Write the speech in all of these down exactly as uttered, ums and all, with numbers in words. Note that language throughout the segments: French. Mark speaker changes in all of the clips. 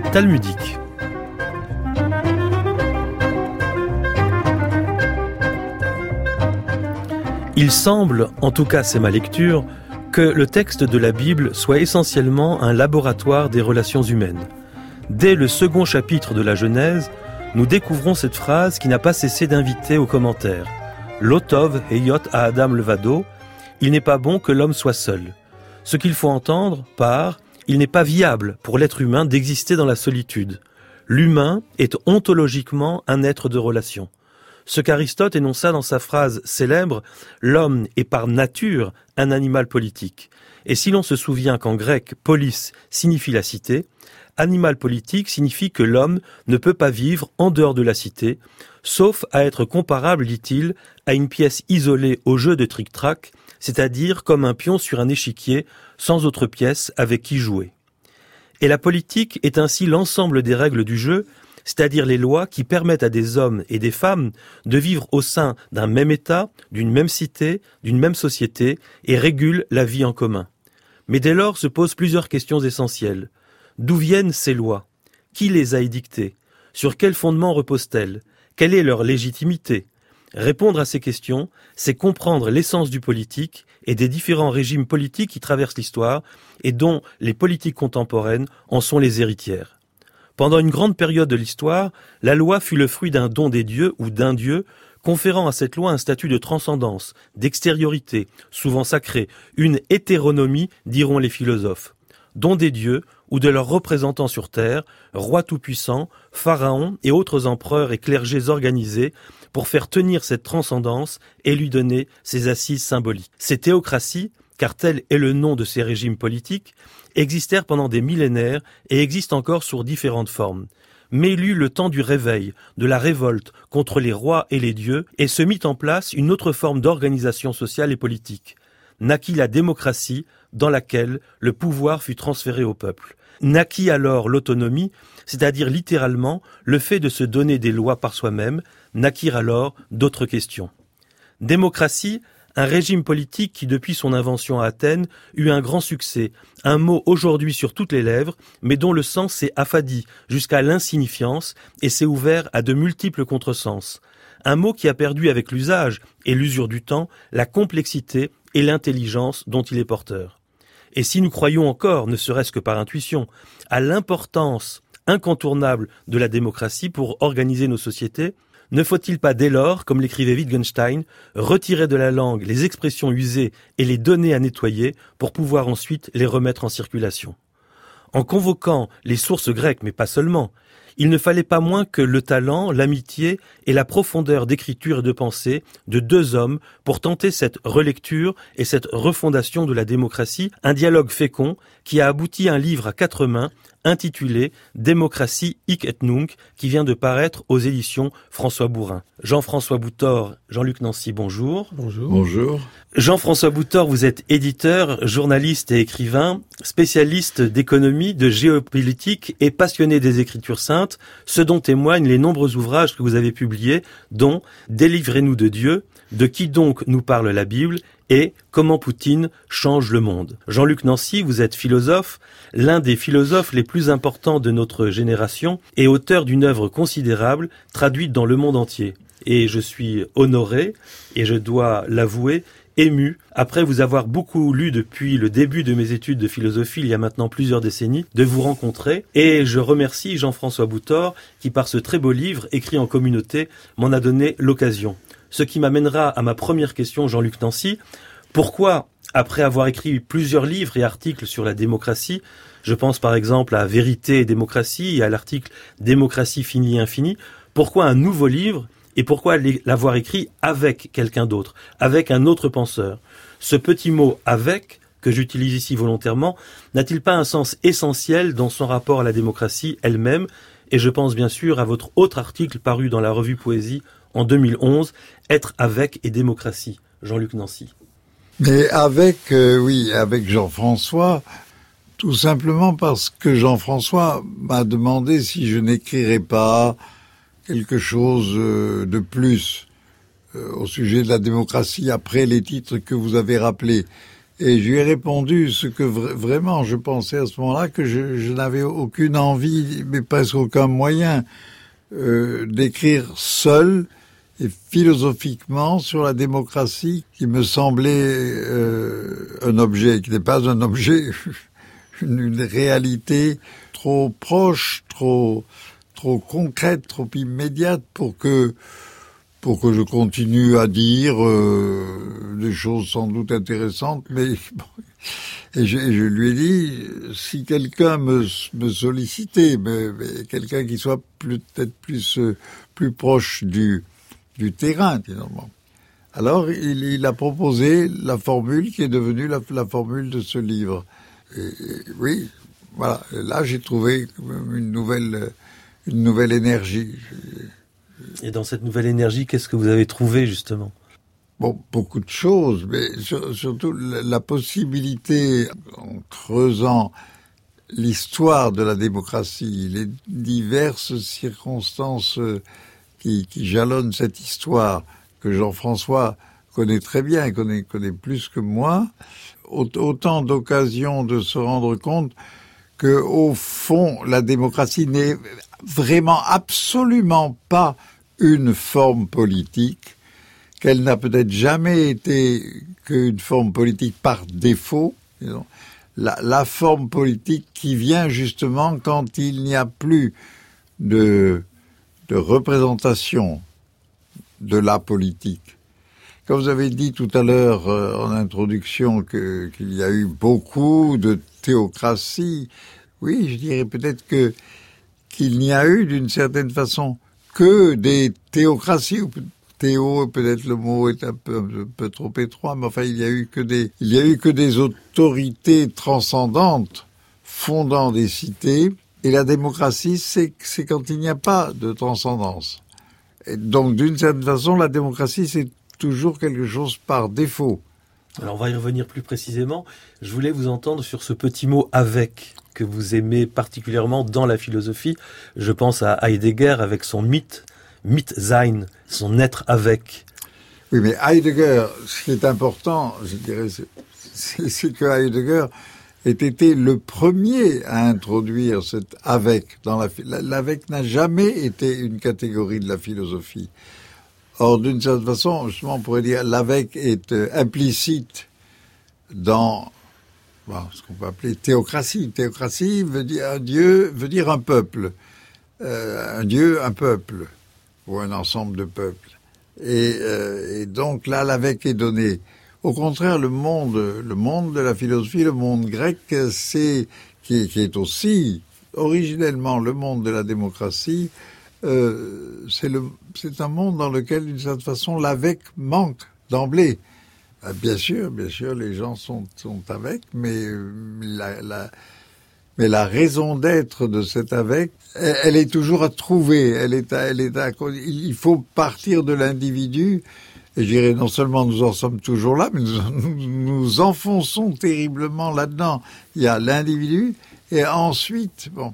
Speaker 1: talmudique. Il semble, en tout cas c'est ma lecture, que le texte de la Bible soit essentiellement un laboratoire des relations humaines. Dès le second chapitre de la Genèse, nous découvrons cette phrase qui n'a pas cessé d'inviter aux commentaires. « Lotov heyot à Adam levado » « Il n'est pas bon que l'homme soit seul ». Ce qu'il faut entendre par « il n'est pas viable pour l'être humain d'exister dans la solitude ». L'humain est ontologiquement un être de relation. Ce qu'Aristote énonça dans sa phrase célèbre « L'homme est par nature un animal politique ». Et si l'on se souvient qu'en grec « polis » signifie la cité, animal politique signifie que l'homme ne peut pas vivre en dehors de la cité, sauf à être comparable, dit-il, à une pièce isolée au jeu de tric-trac, c'est-à-dire comme un pion sur un échiquier, sans autre pièce avec qui jouer. Et la politique est ainsi l'ensemble des règles du jeu, c'est-à-dire les lois qui permettent à des hommes et des femmes de vivre au sein d'un même État, d'une même cité, d'une même société, et régulent la vie en commun. Mais dès lors se posent plusieurs questions essentielles. D'où viennent ces lois? Qui les a édictées? Sur quel fondement reposent-elles? Quelle est leur légitimité? Répondre à ces questions, c'est comprendre l'essence du politique et des différents régimes politiques qui traversent l'histoire et dont les politiques contemporaines en sont les héritières. Pendant une grande période de l'histoire, la loi fut le fruit d'un don des dieux ou d'un dieu, conférant à cette loi un statut de transcendance, d'extériorité, souvent sacrée, une hétéronomie, diront les philosophes. Don des dieux ou de leurs représentants sur terre, rois tout-puissants, pharaons et autres empereurs et clergés organisés pour faire tenir cette transcendance et lui donner ses assises symboliques. Ces théocraties, car tel est le nom de ces régimes politiques, existèrent pendant des millénaires et existent encore sous différentes formes. Mais il eut le temps du réveil, de la révolte contre les rois et les dieux, et se mit en place une autre forme d'organisation sociale et politique. Naquit la démocratie, dans laquelle le pouvoir fut transféré au peuple. Naquit alors l'autonomie, c'est-à-dire littéralement le fait de se donner des lois par soi-même, naquirent alors d'autres questions. Démocratie, un régime politique qui depuis son invention à Athènes eut un grand succès, un mot aujourd'hui sur toutes les lèvres, mais dont le sens s'est affadi jusqu'à l'insignifiance et s'est ouvert à de multiples contresens. Un mot qui a perdu avec l'usage et l'usure du temps la complexité et l'intelligence dont il est porteur. Et si nous croyons encore, ne serait-ce que par intuition, à l'importance incontournable de la démocratie pour organiser nos sociétés, ne faut-il pas dès lors, comme l'écrivait Wittgenstein, retirer de la langue les expressions usées et les donner à nettoyer pour pouvoir ensuite les remettre en circulation? En convoquant les sources grecques, mais pas seulement, il ne fallait pas moins que le talent, l'amitié et la profondeur d'écriture et de pensée de deux hommes pour tenter cette relecture et cette refondation de la démocratie, un dialogue fécond qui a abouti à un livre à quatre mains intitulé « Démocratie hic et nunc » qui vient de paraître aux éditions François Bourin. Jean-François Boutor, Jean-Luc Nancy, bonjour.
Speaker 2: Bonjour. Bonjour.
Speaker 1: Jean-François Boutor, vous êtes éditeur, journaliste et écrivain, spécialiste d'économie, de géopolitique et passionné des Écritures saintes, ce dont témoignent les nombreux ouvrages que vous avez publiés, dont « Délivrez-nous de Dieu », « De qui donc nous parle la Bible » et « Comment Poutine change le monde ». Jean-Luc Nancy, vous êtes philosophe, l'un des philosophes les plus importants de notre génération et auteur d'une œuvre considérable traduite dans le monde entier. Et je suis honoré, et je dois l'avouer, ému, après vous avoir beaucoup lu depuis le début de mes études de philosophie, il y a maintenant plusieurs décennies, de vous rencontrer. Et je remercie Jean-François Boutor, qui par ce très beau livre, écrit en communauté, m'en a donné l'occasion. Ce qui m'amènera à ma première question, Jean-Luc Nancy. Pourquoi, après avoir écrit plusieurs livres et articles sur la démocratie, je pense par exemple à Vérité et démocratie et à l'article Démocratie finie et infinie, pourquoi un nouveau livre et pourquoi l'avoir écrit avec quelqu'un d'autre, avec un autre penseur? Ce petit mot « avec » que j'utilise ici volontairement, n'a-t-il pas un sens essentiel dans son rapport à la démocratie elle-même? Et je pense bien sûr à votre autre article paru dans la revue Poésie en deux mille onze, « Être avec et démocratie », Jean-Luc Nancy.
Speaker 2: Mais avec, euh, oui, avec Jean-François, tout simplement parce que Jean-François m'a demandé si je n'écrirais pas quelque chose de plus euh, au sujet de la démocratie après les titres que vous avez rappelés. Et je lui ai répondu ce que vra- vraiment je pensais à ce moment-là, que je, je n'avais aucune envie, mais presque aucun moyen, euh, d'écrire seul et philosophiquement sur la démocratie, qui me semblait euh, un objet, qui n'est pas un objet, une, une réalité trop proche, trop trop concrète, trop immédiate pour que pour que je continue à dire euh, des choses sans doute intéressantes, mais bon, et je, je lui ai dit, si quelqu'un me, me sollicitait, mais, mais quelqu'un qui soit plus, peut-être plus euh, plus proche du du terrain, disons. Alors il, il a proposé la formule qui est devenue la, la formule de ce livre. Et, et, oui, voilà. Et là, j'ai trouvé une nouvelle une nouvelle énergie.
Speaker 1: Et dans cette nouvelle énergie, qu'est-ce que vous avez trouvé, justement ?
Speaker 2: Bon, beaucoup de choses, mais sur, surtout la, la possibilité, en creusant l'histoire de la démocratie, les diverses circonstances qui, qui jalonnent cette histoire, que Jean-François connaît très bien, connaît, connaît plus que moi, autant d'occasions de se rendre compte que, au fond, la démocratie n'est vraiment absolument pas une forme politique, qu'elle n'a peut-être jamais été qu'une forme politique par défaut, disons. La, la forme politique qui vient justement quand il n'y a plus de, de représentation de la politique. Quand vous avez dit tout à l'heure euh, en introduction que, qu'il y a eu beaucoup de théocratie, oui, je dirais peut-être que qu'il n'y a eu d'une certaine façon que des théocraties, ou théo, peut-être le mot est un peu, un peu trop étroit, mais enfin il y a eu que des, il y a eu que des autorités transcendantes fondant des cités, et la démocratie, c'est, c'est quand il n'y a pas de transcendance. Et donc d'une certaine façon, la démocratie, c'est toujours quelque chose par défaut.
Speaker 1: Alors on va y revenir plus précisément. Je voulais vous entendre sur ce petit mot « avec » que vous aimez particulièrement dans la philosophie. Je pense à Heidegger avec son mythe, mit sein, son être avec.
Speaker 2: Oui, mais Heidegger, ce qui est important, je dirais, c'est, c'est, c'est que Heidegger ait été le premier à introduire cet « avec » dans la l'avec n'a jamais été une catégorie de la philosophie. Or, d'une certaine façon, justement, on pourrait dire l'avec est euh, implicite dans bon, ce qu'on peut appeler théocratie. Théocratie veut dire un Dieu, veut dire un peuple. Euh, un Dieu, un peuple, ou un ensemble de peuples. Et, euh, et donc là, l'avec est donné. Au contraire, le monde, le monde de la philosophie, le monde grec, c'est qui, qui est aussi originellement le monde de la démocratie. Euh, c'est, le, c'est un monde dans lequel, d'une certaine façon, l'avec manque d'emblée. Euh, bien sûr, bien sûr, les gens sont, sont avec, mais la, la, mais la raison d'être de cet avec, elle, elle est toujours à trouver. Elle est, à, elle est à, il faut partir de l'individu. Et je dirais, non seulement nous en sommes toujours là, mais nous nous, nous enfonçons terriblement là-dedans. Il y a l'individu, et ensuite, bon,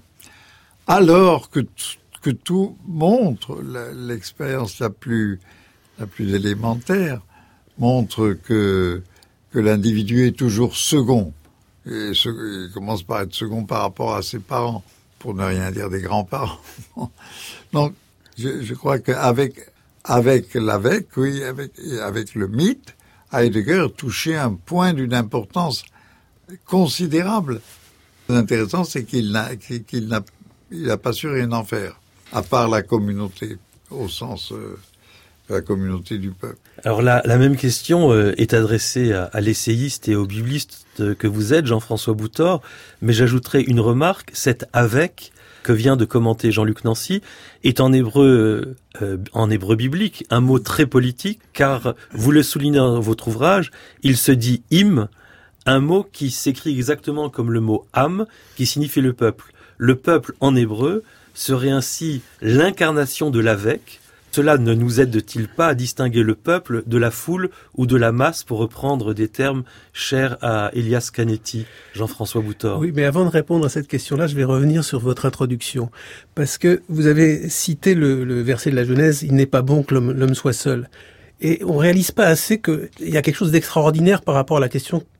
Speaker 2: alors que t- que tout montre, la, l'expérience la plus, la plus élémentaire, montre que, que l'individu est toujours second. Et ce, il commence par être second par rapport à ses parents, pour ne rien dire des grands-parents. Donc, je, je crois qu'avec, avec l'avec, oui, avec, avec le mythe, Heidegger touchait un point d'une importance considérable. L'intéressant, c'est qu'il n'a, qu'il n'a, il n'a pas su rien en faire. À part la communauté, au sens euh, de la communauté du peuple.
Speaker 1: Alors la, la même question euh, est adressée à, à l'essayiste et au bibliste que vous êtes, Jean-François Bouthor, mais j'ajouterai une remarque, cet « avec » que vient de commenter Jean-Luc Nancy est en hébreu, euh, en hébreu biblique, un mot très politique, car vous le soulignez dans votre ouvrage, il se dit « im », un mot qui s'écrit exactement comme le mot « am », qui signifie le peuple. Le peuple en hébreu serait ainsi l'incarnation de l'avec. Cela ne nous aide-t-il pas à distinguer le peuple de la foule ou de la masse, pour reprendre des termes chers à Elias Canetti, Jean-François Bouthor?
Speaker 3: Oui, mais avant de répondre à cette question-là, je vais revenir sur votre introduction. Parce que vous avez cité le, le verset de la Genèse, « Il n'est pas bon que l'homme, l'homme soit seul ». Et on réalise pas assez qu'il y a quelque chose d'extraordinaire par rapport à la question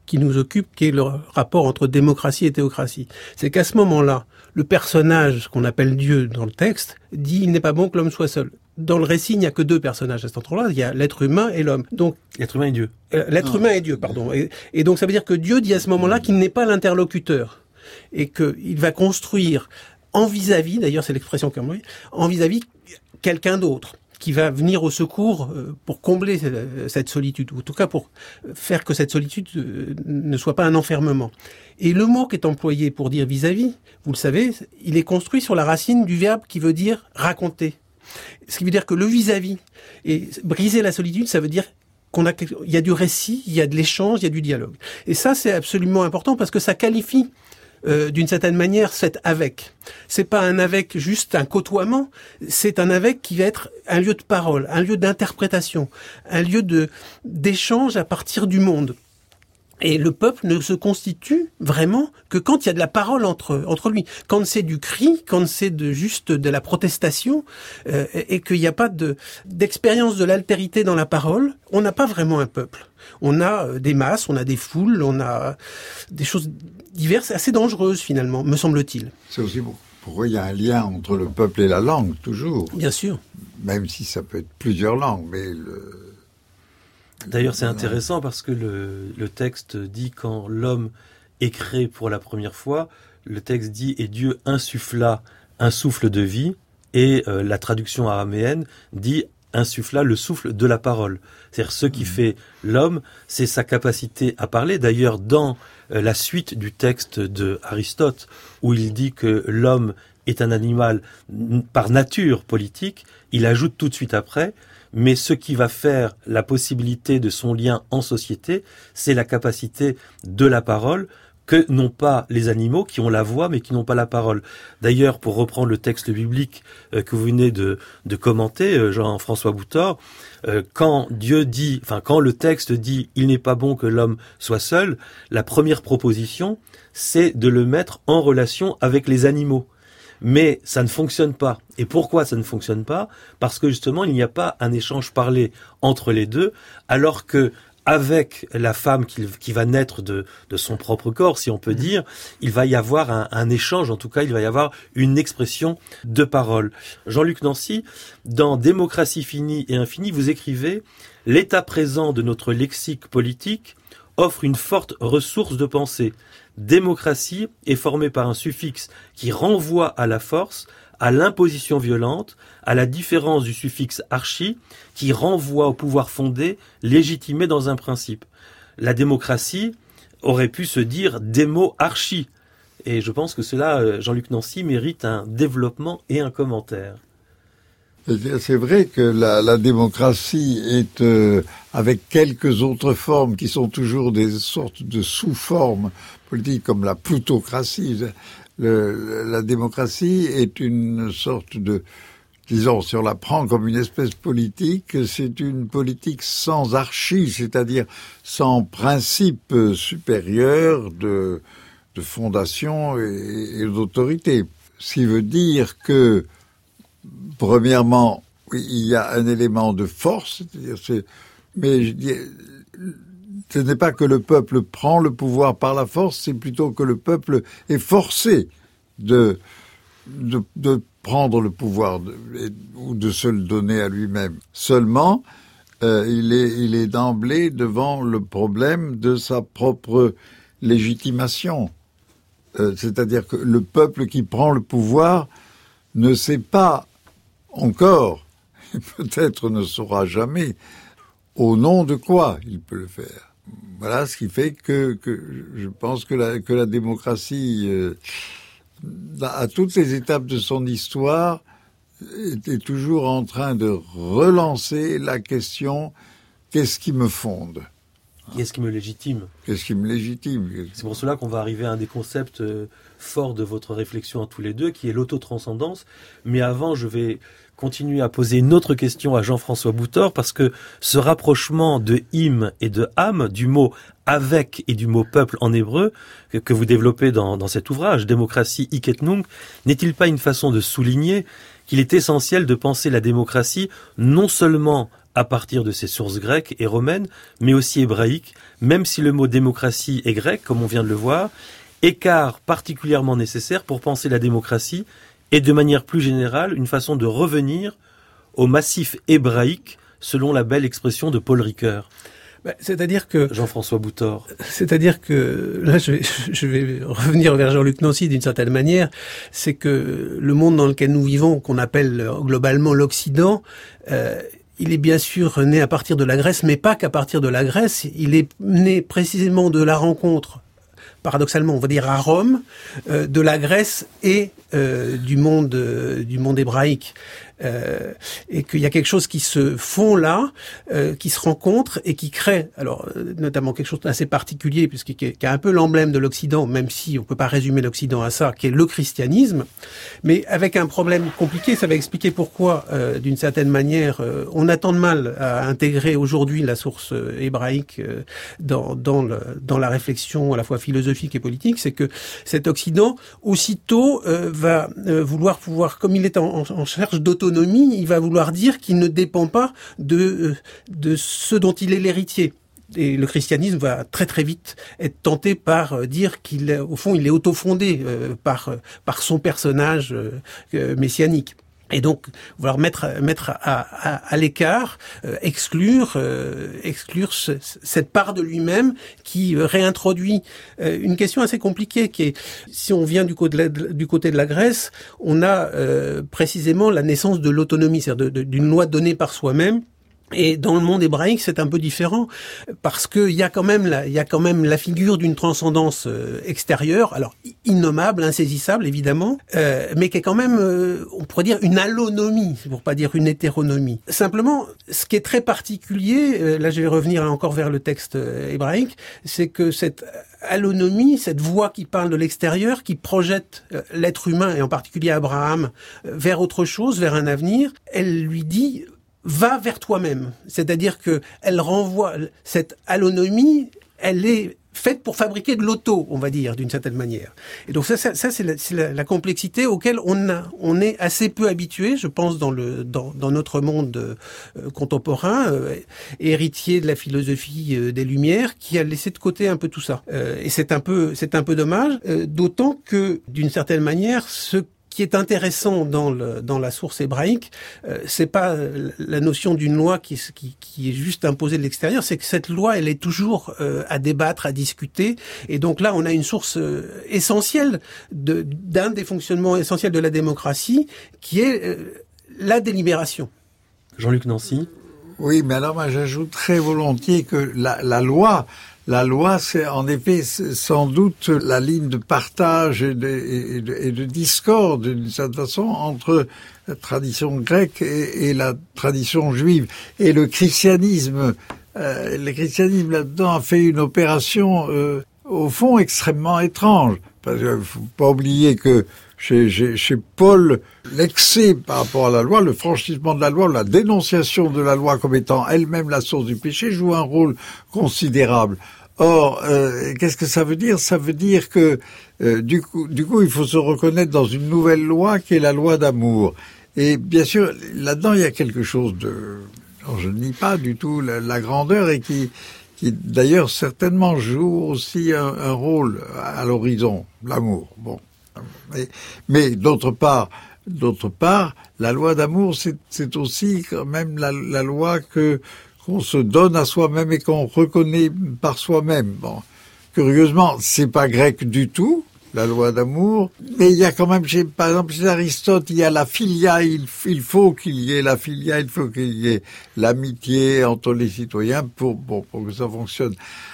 Speaker 3: qui nous occupe, qui est le rapport entre démocratie et théocratie. C'est qu'à ce moment-là, le personnage qu'on appelle Dieu dans le texte dit « il n'est pas bon que l'homme soit seul ». Dans le récit, il n'y a que deux personnages à cet endroit-là, il y a l'être humain et l'homme. Donc
Speaker 1: l'être humain et Dieu.
Speaker 3: Euh, l'être non. humain et Dieu, pardon. Et, et donc ça veut dire que Dieu dit à ce moment-là qu'il n'est pas l'interlocuteur et qu'il va construire en vis-à-vis, d'ailleurs c'est l'expression qu'on emploie, en vis-à-vis quelqu'un d'autre qui va venir au secours pour combler cette solitude, ou en tout cas pour faire que cette solitude ne soit pas un enfermement. Et le mot qui est employé pour dire vis-à-vis, vous le savez, il est construit sur la racine du verbe qui veut dire raconter. Ce qui veut dire que le vis-à-vis, et briser la solitude, ça veut dire qu'on a, il y a du récit, il y a de l'échange, il y a du dialogue. Et ça, c'est absolument important parce que ça qualifie Euh, d'une certaine manière, cet avec. C'est pas un avec juste un côtoiement, c'est un avec qui va être un lieu de parole, un lieu d'interprétation, un lieu de d'échange à partir du monde. Et le peuple ne se constitue vraiment que quand il y a de la parole entre entre lui, quand c'est du cri, quand c'est de juste de la protestation, euh, et, et qu'il n'y a pas de d'expérience de l'altérité dans la parole, on n'a pas vraiment un peuple. On a des masses, on a des foules, on a des choses diverses, assez dangereuses finalement, me semble-t-il.
Speaker 2: C'est aussi pourquoi il y a un lien entre le peuple et la langue, toujours.
Speaker 3: Bien sûr.
Speaker 2: Même si ça peut être plusieurs langues, mais le...
Speaker 1: D'ailleurs, c'est intéressant parce que le, le texte dit quand l'homme est créé pour la première fois, le texte dit « et Dieu insuffla un souffle de vie » et euh, la traduction araméenne dit « insuffla le souffle de la parole ». C'est-à-dire ce qui mmh. fait l'homme, c'est sa capacité à parler. D'ailleurs, dans euh, la suite du texte de Aristote, où il dit que l'homme est un animal par nature politique, il ajoute tout de suite après « mais ce qui va faire la possibilité de son lien en société, c'est la capacité de la parole que n'ont pas les animaux qui ont la voix mais qui n'ont pas la parole. D'ailleurs, pour reprendre le texte biblique euh, que vous venez de, de commenter, euh, Jean-François Boutor, euh, quand Dieu dit, enfin quand le texte dit « il n'est pas bon que l'homme soit seul », la première proposition, c'est de le mettre en relation avec les animaux. Mais ça ne fonctionne pas. Et pourquoi ça ne fonctionne pas ? Parce que justement, il n'y a pas un échange parlé entre les deux, alors que avec la femme qui, qui va naître de, de son propre corps, si on peut dire, il va y avoir un, un échange, en tout cas, il va y avoir une expression de parole. Jean-Luc Nancy, dans Démocratie finie et infinie, vous écrivez « L'état présent de notre lexique politique offre une forte ressource de pensée. Démocratie est formée par un suffixe qui renvoie à la force, à l'imposition violente, à la différence du suffixe archi qui renvoie au pouvoir fondé, légitimé dans un principe. La démocratie aurait pu se dire démo archi. Et je pense que cela, Jean-Luc Nancy, mérite un développement et un commentaire.
Speaker 2: C'est vrai que la, la démocratie est, euh, avec quelques autres formes qui sont toujours des sortes de sous-formes politiques, comme la plutocratie. Le, la démocratie est une sorte de, disons, si on la prend comme une espèce politique, c'est une politique sans archi, c'est-à-dire sans principe supérieur de, de fondation et, et d'autorité. Ce qui veut dire que premièrement, il y a un élément de force, c'est-à-dire c'est, mais je dis, ce n'est pas que le peuple prend le pouvoir par la force, c'est plutôt que le peuple est forcé de, de, de prendre le pouvoir de, ou de se le donner à lui-même. Seulement, euh, il est, il est d'emblée devant le problème de sa propre légitimation. Euh, c'est-à-dire que le peuple qui prend le pouvoir ne sait pas encore, et peut-être ne saura jamais, au nom de quoi il peut le faire. Voilà ce qui fait que, que je pense que la, que la démocratie, euh, à toutes les étapes de son histoire, était toujours en train de relancer la question « qu'est-ce qui me fonde ?»
Speaker 1: Qu'est-ce qui me légitime ?
Speaker 2: Qu'est-ce qui me légitime ?
Speaker 1: C'est pour cela qu'on va arriver à un des concepts forts de votre réflexion à tous les deux, qui est l'autotranscendance. Mais avant, je vais continuer à poser une autre question à Jean-François Boutor, parce que ce rapprochement de im et de am, du mot avec et du mot peuple en hébreu, que, que vous développez dans, dans cet ouvrage, Démocratie hic et nunc, n'est-il pas une façon de souligner qu'il est essentiel de penser la démocratie non seulement à partir de ses sources grecques et romaines, mais aussi hébraïques, même si le mot démocratie est grec, comme on vient de le voir, écart particulièrement nécessaire pour penser la démocratie et de manière plus générale une façon de revenir au massif hébraïque selon la belle expression de Paul Ricoeur.
Speaker 3: C'est-à-dire que
Speaker 1: Jean-François Boutor.
Speaker 3: C'est-à-dire que là, je vais, je vais revenir vers Jean-Luc Nancy d'une certaine manière. C'est que le monde dans lequel nous vivons, qu'on appelle globalement l'Occident, euh, il est bien sûr né à partir de la Grèce, mais pas qu'à partir de la Grèce. Il est né précisément de la rencontre, paradoxalement, on va dire à Rome, euh, de la Grèce et euh, du monde, euh, du monde hébraïque. Euh, et qu'il y a quelque chose qui se fond là, euh, qui se rencontre et qui crée, alors euh, notamment quelque chose d'assez particulier, puisqu'il qui est un peu l'emblème de l'Occident, même si on peut pas résumer l'Occident à ça, qui est le christianisme, mais avec un problème compliqué. Ça va expliquer pourquoi, euh, d'une certaine manière, euh, on a tant de mal à intégrer aujourd'hui la source euh, hébraïque euh, dans dans, le, dans la réflexion à la fois philosophique et politique. C'est que cet Occident, aussitôt, euh, va euh, vouloir pouvoir, comme il est en, en, en recherche d'autonomie, il va vouloir dire qu'il ne dépend pas de, de ce dont il est l'héritier. Et le christianisme va très très vite être tenté par dire qu'il, au fond, il est autofondé euh, par, par son personnage euh, messianique. Et donc, vouloir mettre mettre à, à, à l'écart, euh, exclure euh, exclure ce, cette part de lui-même qui euh, réintroduit euh, une question assez compliquée qui est, si on vient du côté de la, du côté de la Grèce, on a euh, précisément la naissance de l'autonomie, c'est-à-dire de, de, d'une loi donnée par soi-même. Et dans le monde hébraïque, c'est un peu différent parce que il y a quand même la, il y a quand même la figure d'une transcendance euh, extérieure, alors innommable, insaisissable évidemment, euh, mais qui est quand même, euh, on pourrait dire une allonomie, pour pas dire une hétéronomie. Simplement, ce qui est très particulier, euh, là je vais revenir encore vers le texte euh, hébraïque, c'est que cette allonomie, cette voix qui parle de l'extérieur, qui projette euh, l'être humain et en particulier Abraham euh, vers autre chose, vers un avenir, elle lui dit va vers toi-même. C'est-à-dire que elle renvoie cette allonomie, elle est faite pour fabriquer de l'auto, on va dire, d'une certaine manière. Et donc ça, ça, ça c'est, la, c'est la, la complexité auquel on a, on est assez peu habitué, je pense, dans le, dans, dans notre monde euh, contemporain, euh, héritier de la philosophie euh, des Lumières, qui a laissé de côté un peu tout ça. Euh, et c'est un peu, c'est un peu dommage, euh, d'autant que, d'une certaine manière, ce qui est intéressant dans le dans la source hébraïque, euh, c'est pas la notion d'une loi qui, qui qui est juste imposée de l'extérieur, c'est que cette loi, elle est toujours euh, à débattre, à discuter, et donc là, on a une source euh, essentielle de d'un des fonctionnements essentiels de la démocratie, qui est euh, la délibération.
Speaker 1: Jean-Luc Nancy.
Speaker 2: Oui, mais alors moi, j'ajouterais volontiers que la, la loi. La loi, c'est en effet sans doute la ligne de partage et de, et de, et de discorde, d'une certaine façon, entre la tradition grecque et, et la tradition juive. Et le christianisme, euh, le christianisme là-dedans a fait une opération, euh, au fond, extrêmement étrange. Parce qu'il ne faut pas oublier que chez, chez, chez Paul, l'excès par rapport à la loi, le franchissement de la loi, la dénonciation de la loi comme étant elle-même la source du péché, joue un rôle considérable. Or, euh, qu'est-ce que ça veut dire ? Ça veut dire que euh, du coup, du coup, il faut se reconnaître dans une nouvelle loi qui est la loi d'amour. Et bien sûr, là-dedans, il y a quelque chose de... Alors, je ne nie pas du tout la, la grandeur et qui... qui d'ailleurs certainement joue aussi un, un rôle à l'horizon, l'amour. Bon, mais, mais d'autre part, d'autre part, la loi d'amour, c'est, c'est aussi quand même la, la loi que qu'on se donne à soi-même et qu'on reconnaît par soi-même. Bon, curieusement, c'est pas grec du tout, la loi d'amour, mais il y a quand même, chez, par exemple, chez Aristote, il y a la philia, il, il faut qu'il y ait la philia, il faut qu'il y ait l'amitié entre les citoyens pour, pour, pour que ça fonctionne.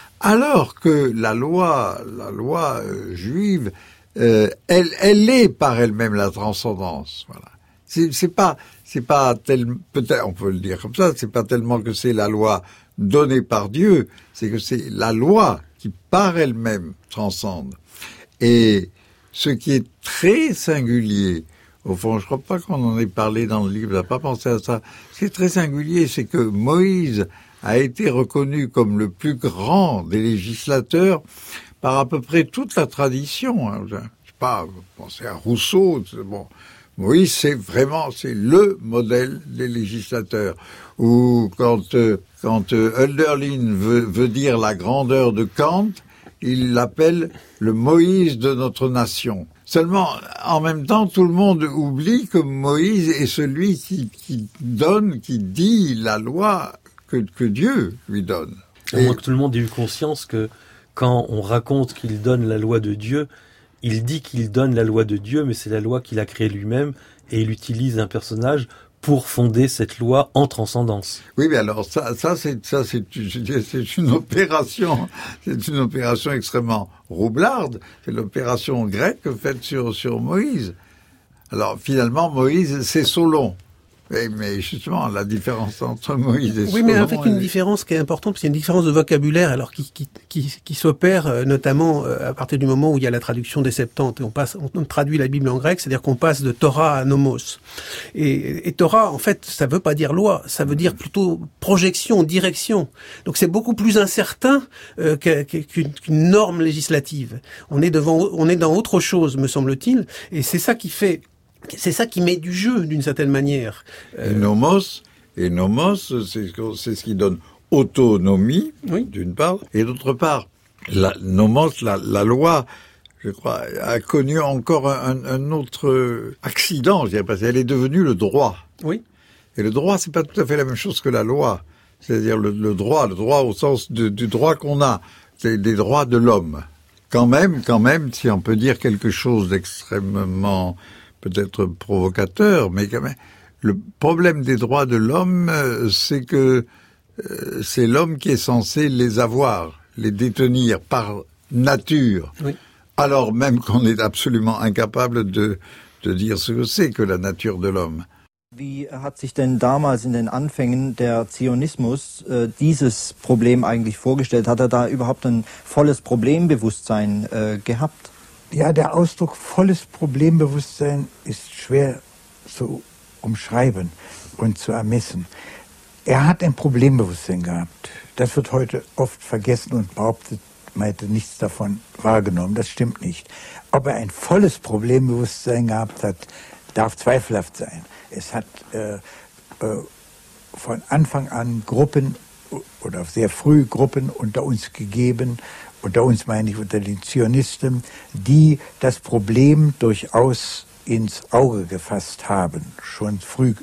Speaker 2: Alors que la loi, la loi euh, juive, euh, elle, elle est par elle-même la transcendance. Voilà. C'est, c'est pas, c'est pas tel, peut-être, on peut le dire comme ça, c'est pas tellement que c'est la loi donnée par Dieu, c'est que c'est la loi qui par elle-même transcende. Et ce qui est très singulier Au fond, je crois pas qu'on en ait parlé dans le livre, on n'a pas pensé à ça. Ce qui est très singulier, c'est que Moïse a été reconnu comme le plus grand des législateurs par à peu près toute la tradition. Hein. Je sais pas, pensez à Rousseau, bon. Moïse, c'est vraiment, c'est le modèle des législateurs. Ou quand, euh, quand euh, Hölderlin veut, veut dire la grandeur de Kant, il l'appelle le Moïse de notre nation. Seulement, en même temps, tout le monde oublie que Moïse est celui qui, qui donne, qui dit la loi que, que Dieu lui donne.
Speaker 1: À moins que tout le monde ait eu conscience que quand on raconte qu'il donne la loi de Dieu, il dit qu'il donne la loi de Dieu, mais c'est la loi qu'il a créée lui-même, et il utilise un personnage pour fonder cette loi en transcendance.
Speaker 2: Oui, mais alors ça, ça c'est ça, c'est, je dirais, c'est une opération, c'est une opération extrêmement roublarde. C'est l'opération grecque faite sur sur Moïse. Alors finalement, Moïse, c'est Solon. Oui, mais justement, la différence entre Moïse et Solon...
Speaker 3: Oui, mais avec une différence qui est importante, parce qu'il y a une différence de vocabulaire, alors qui, qui, qui, qui s'opère euh, notamment euh, à partir du moment où il y a la traduction des Septante. Et on passe, on traduit la Bible en grec, c'est-à-dire qu'on passe de Torah à Nomos. Et, et Torah, en fait, ça veut pas dire loi, ça veut dire plutôt projection, direction. Donc c'est beaucoup plus incertain euh, qu'une, qu'une norme législative. On est devant, on est dans autre chose, me semble-t-il, et c'est ça qui fait... C'est ça qui met du jeu, d'une certaine manière.
Speaker 2: Euh... Et nomos, et nomos, c'est, c'est ce qui donne autonomie,
Speaker 3: oui.
Speaker 2: d'une part, et d'autre part, la nomos, la, la loi, je crois, a connu encore un, un autre accident, je dirais, parce qu'elle est devenue le droit.
Speaker 3: Oui.
Speaker 2: Et le droit, c'est pas tout à fait la même chose que la loi. C'est-à-dire le, le droit, le droit au sens de, du droit qu'on a, c'est des droits de l'homme. Quand même, quand même, si on peut dire quelque chose d'extrêmement peut-être provocateur, mais quand même, le problème des droits de l'homme, c'est que euh, c'est l'homme qui est censé les avoir, les détenir par nature,
Speaker 3: oui.
Speaker 2: Alors même qu'on est absolument incapable de, de dire ce que c'est que la nature de l'homme.
Speaker 4: Wie hat sich denn damals in den Anfängen der Zionismus äh, dieses Problem eigentlich vorgestellt? Hat er da überhaupt ein volles Problembewusstsein äh, gehabt?
Speaker 5: Ja, der Ausdruck volles Problembewusstsein ist schwer zu umschreiben und zu ermessen. Er hat ein Problembewusstsein gehabt. Das wird heute oft vergessen und behauptet, man hätte nichts davon wahrgenommen. Das stimmt nicht. Ob er ein volles Problembewusstsein gehabt hat, darf zweifelhaft sein. Es hat äh, äh, von Anfang an Gruppen oder sehr früh Gruppen unter uns gegeben, unter uns meine ich unter den Zionisten, die das Problem durchaus ins Auge gefasst haben, schon früh.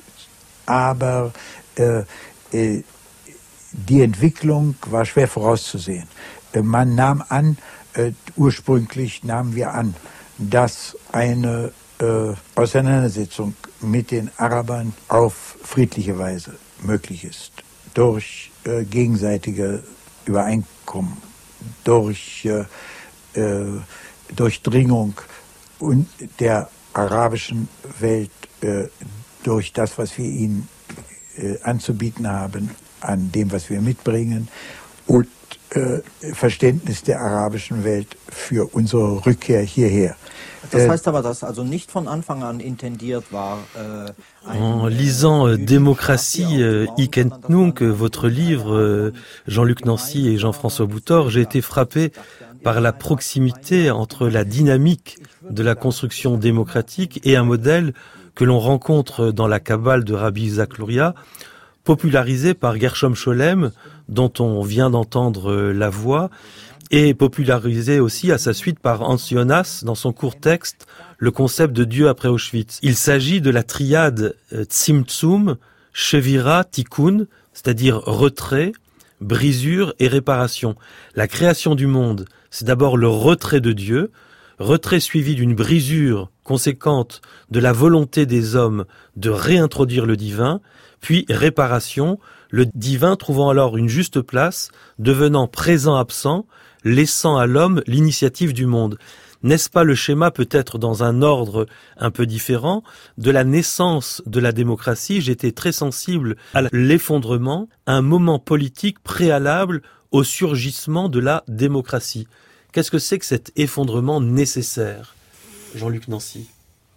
Speaker 5: Aber äh, äh, die Entwicklung war schwer vorauszusehen. Äh, man nahm an, äh, ursprünglich nahmen wir an, dass eine äh, Auseinandersetzung mit den Arabern auf friedliche Weise möglich ist, durch äh, gegenseitige Übereinkommen, durch äh, äh, Durchdringung und der arabischen Welt äh, durch das, was wir ihnen äh, anzubieten haben, an dem, was wir mitbringen, und äh, Verständnis der arabischen Welt für unsere Rückkehr hierher.
Speaker 4: Das heißt aber, dass also nicht von Anfang an intendiert war. Euh,
Speaker 1: en lisant euh, Démocratie, euh, hic et nunc, votre livre, euh, Jean-Luc Nancy et Jean-François Boutor, j'ai été frappé par la proximité entre la dynamique de la construction démocratique et un modèle que l'on rencontre dans la Kabbale de Rabbi Isaac Luria, popularisé par Gershom Scholem, dont on vient d'entendre la voix, et popularisé aussi à sa suite par Hans Jonas dans son court texte « Le concept de Dieu après Auschwitz ». Il s'agit de la triade Tzimtzum, Shevira, Tikkun, c'est-à-dire retrait, brisure et réparation. La création du monde, c'est d'abord le retrait de Dieu, retrait suivi d'une brisure conséquente de la volonté des hommes de réintroduire le divin, puis réparation, le divin trouvant alors une juste place, devenant présent-absent, laissant à l'homme l'initiative du monde. N'est-ce pas le schéma, peut-être dans un ordre un peu différent, de la naissance de la démocratie? J'étais très sensible à l'effondrement, un moment politique préalable au surgissement de la démocratie. Qu'est-ce que c'est que cet effondrement nécessaire, Jean-Luc Nancy?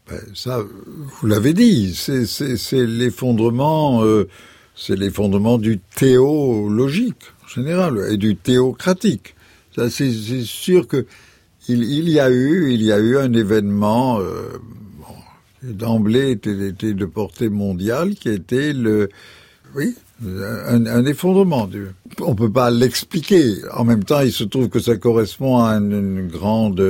Speaker 2: Ben, ça, vous l'avez dit, c'est, c'est, c'est l'effondrement, euh, c'est l'effondrement du théologique en général et du théocratique. Ça, c'est, c'est sûr que il, il y a eu, il y a eu un événement euh, bon, d'emblée était, était de portée mondiale, qui était le, oui, un, un effondrement. On peut pas l'expliquer. En même temps, il se trouve que ça correspond à une, une grande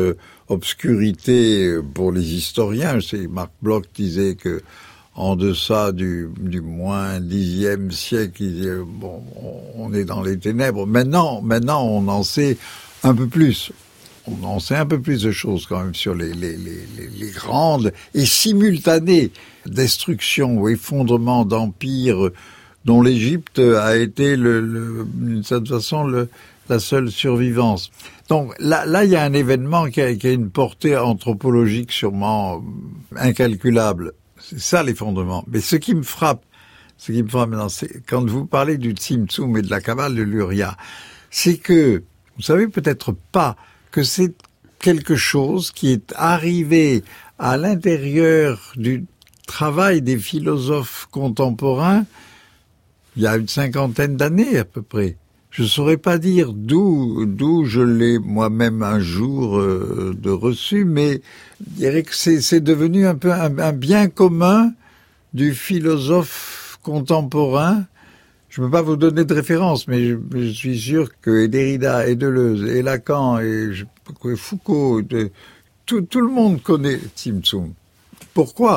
Speaker 2: obscurité pour les historiens. C'est Marc Bloch disait que en deçà du, du moins dixième siècle, il disait, bon, on est dans les ténèbres. Maintenant, maintenant, on en sait un peu plus. On en sait un peu plus de choses quand même sur les, les, les, les grandes et simultanées destructions ou effondrements d'empires dont l'Égypte a été, le, le, d'une certaine façon, le, la seule survivance. Donc là, là, il y a un événement qui a, qui a une portée anthropologique sûrement incalculable. C'est ça l'effondrement. Mais ce qui me frappe, ce qui me frappe maintenant, c'est quand vous parlez du Tzimtzum et de la Kabbale de Luria, c'est que vous savez peut-être pas que c'est quelque chose qui est arrivé à l'intérieur du travail des philosophes contemporains il y a une cinquantaine d'années à peu près. Je saurais pas dire d'où d'où je l'ai moi-même un jour euh, de reçu, mais je dirais que c'est, c'est devenu un peu un, un bien commun du philosophe contemporain. Je ne peux pas vous donner de référence, mais je, je suis sûr que Derrida et Deleuze et Lacan et je, Foucault, de, tout, tout le monde connaît Tzimtzum. Pourquoi ?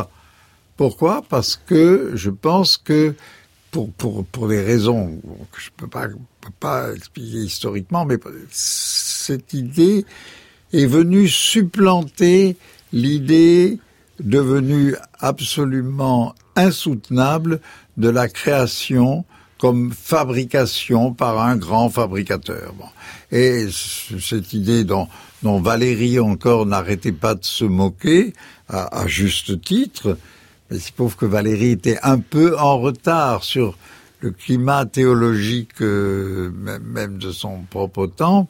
Speaker 2: Pourquoi ? Parce que je pense que pour pour pour des raisons que je peux pas peux pas expliquer historiquement, mais cette idée est venue supplanter l'idée devenue absolument insoutenable de la création comme fabrication par un grand fabricateur. Bon. Et cette idée dont, dont Valéry encore n'arrêtait pas de se moquer, à, à juste titre, mais c'est pauvre que Valéry était un peu en retard sur le climat théologique euh, même de son propre temps.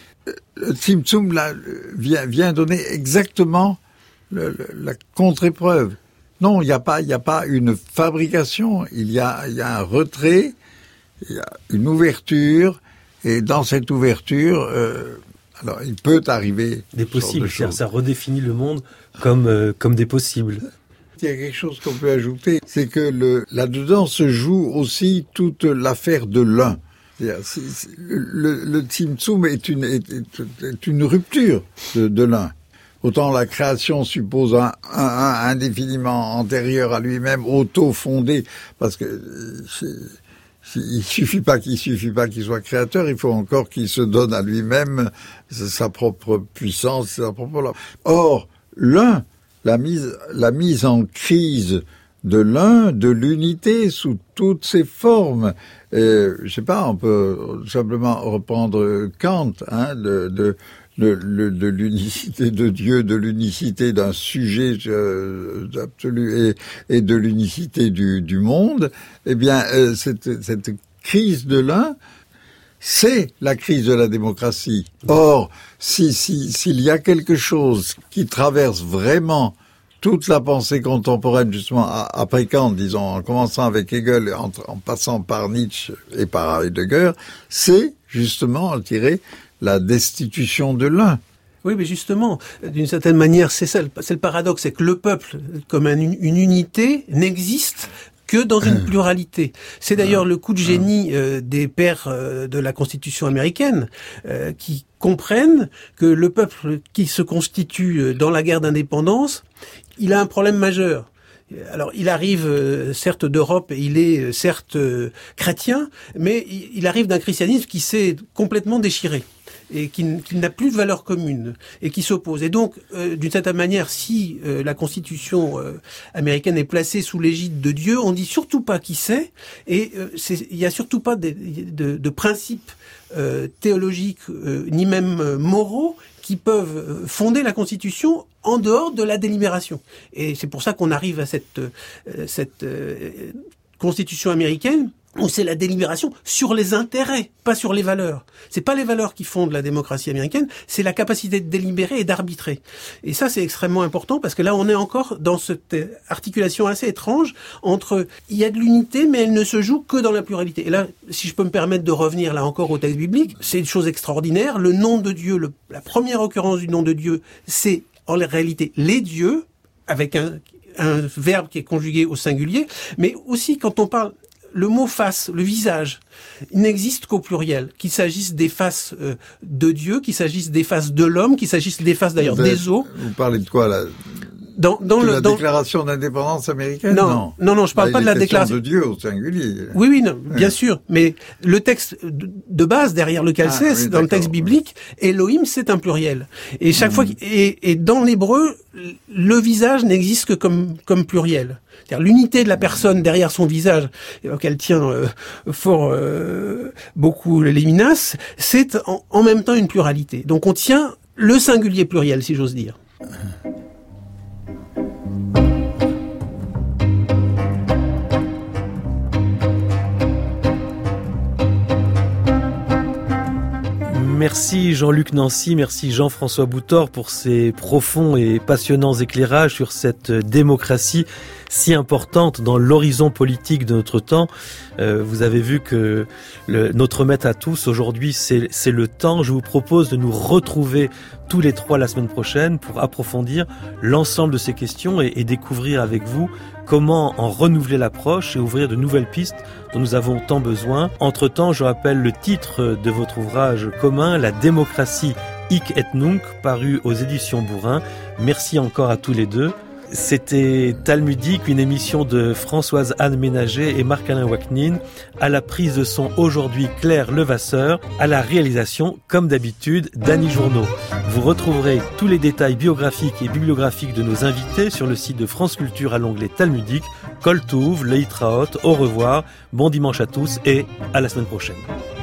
Speaker 2: Le Tzimtzum là, vient, vient donner exactement le, le, la contre-épreuve. Non, il n'y a pas, il n'y a pas une fabrication, il y a, il y a un retrait, il y a une ouverture, et dans cette ouverture, euh, alors il peut arriver
Speaker 1: des possibles. De ça redéfinit le monde comme euh, comme des possibles.
Speaker 2: Il y a quelque chose qu'on peut ajouter, c'est que le, là-dedans se joue aussi toute l'affaire de l'un. C'est-à-dire, c'est, c'est, le, le Tzimtzum est une, est, est, est une rupture de, de l'un. Autant la création suppose un, un, un indéfiniment antérieur à lui-même, auto-fondé, parce que c'est, c'est, il suffit pas qu'il suffit pas qu'il soit créateur, il faut encore qu'il se donne à lui-même sa propre puissance, sa propre. Or, l'un, la mise, la mise en crise de l'un, de l'unité sous toutes ses formes. Euh, je sais pas, on peut simplement reprendre Kant, hein, de, de De, de, de l'unicité de Dieu, de l'unicité d'un sujet euh, absolu et, et de l'unicité du, du monde, eh bien, euh, cette, cette crise de l'un, c'est la crise de la démocratie. Or, si, si, s'il y a quelque chose qui traverse vraiment toute la pensée contemporaine, justement, après Kant, disons, en commençant avec Hegel, en, en passant par Nietzsche et par Heidegger, c'est justement, je dirais, la destitution de l'un.
Speaker 3: Oui, mais justement, d'une certaine manière, c'est ça, c'est le paradoxe, c'est que le peuple, comme un, une unité, n'existe que dans une pluralité. C'est d'ailleurs le coup de génie euh, des pères euh, de la Constitution américaine, euh, qui comprennent que le peuple qui se constitue dans la guerre d'indépendance, il a un problème majeur. Alors, il arrive euh, certes d'Europe, et il est euh, certes euh, chrétien, mais il, il arrive d'un christianisme qui s'est complètement déchiré et qui, qui n'a plus de valeur commune et qui s'oppose. Et donc, euh, d'une certaine manière, si euh, la Constitution euh, américaine est placée sous l'égide de Dieu, on dit surtout pas qui c'est, et euh, c'est, il y a surtout pas de, de, de principes euh, théologiques euh, ni même euh, moraux qui peuvent fonder la Constitution en dehors de la délibération. Et c'est pour ça qu'on arrive à cette, euh, cette euh, Constitution américaine où c'est la délibération sur les intérêts, pas sur les valeurs. C'est pas les valeurs qui fondent la démocratie américaine, c'est la capacité de délibérer et d'arbitrer. Et ça, c'est extrêmement important parce que là, on est encore dans cette articulation assez étrange entre il y a de l'unité, mais elle ne se joue que dans la pluralité. Et là, si je peux me permettre de revenir là encore au texte biblique, c'est une chose extraordinaire. Le nom de Dieu, le, la première occurrence du nom de Dieu, c'est en réalité les dieux, avec un, un verbe qui est conjugué au singulier, mais aussi quand on parle le mot face, le visage, il n'existe qu'au pluriel, qu'il s'agisse des faces euh, de Dieu, qu'il s'agisse des faces de l'homme, qu'il s'agisse des faces d'ailleurs
Speaker 2: vous
Speaker 3: des eaux.
Speaker 2: Vous parlez de quoi là?
Speaker 3: Dans, dans
Speaker 2: de
Speaker 3: le,
Speaker 2: la
Speaker 3: dans...
Speaker 2: déclaration d'indépendance américaine?
Speaker 3: Non,
Speaker 2: non,
Speaker 3: non, non, je parle
Speaker 2: là,
Speaker 3: pas de la déclaration
Speaker 2: de Dieu au singulier.
Speaker 3: Oui, oui, non, bien
Speaker 2: oui.
Speaker 3: sûr. Mais le texte de base derrière lequel
Speaker 2: ah,
Speaker 3: c'est,
Speaker 2: oui,
Speaker 3: dans le texte biblique, Elohim, c'est un pluriel. Et chaque mmh. fois, et, et dans l'hébreu, le visage n'existe que comme comme pluriel. C'est-à-dire l'unité de la personne derrière son visage, auquel tient euh, fort euh, beaucoup Lévinas, c'est en, en même temps une pluralité. Donc on tient le singulier pluriel, si j'ose dire.
Speaker 1: Merci Jean-Luc Nancy, merci Jean-François Boutor pour ces profonds et passionnants éclairages sur cette démocratie si importante dans l'horizon politique de notre temps. Euh, vous avez vu que le, notre maître à tous aujourd'hui, c'est, c'est le temps. Je vous propose de nous retrouver tous les trois la semaine prochaine pour approfondir l'ensemble de ces questions et, et découvrir avec vous comment en renouveler l'approche et ouvrir de nouvelles pistes dont nous avons tant besoin. Entre-temps, je rappelle le titre de votre ouvrage commun, La démocratie hic et nunc, paru aux éditions Bourrin. Merci encore à tous les deux. C'était Talmudique, une émission de Françoise Anne Ménager et Marc-Alain Waknin. À la prise de son aujourd'hui, Claire Levasseur. À la réalisation, comme d'habitude, Dany Journeau. Vous retrouverez tous les détails biographiques et bibliographiques de nos invités sur le site de France Culture à l'onglet Talmudique. Kol Touv, Leitraot, au revoir, bon dimanche à tous et à la semaine prochaine.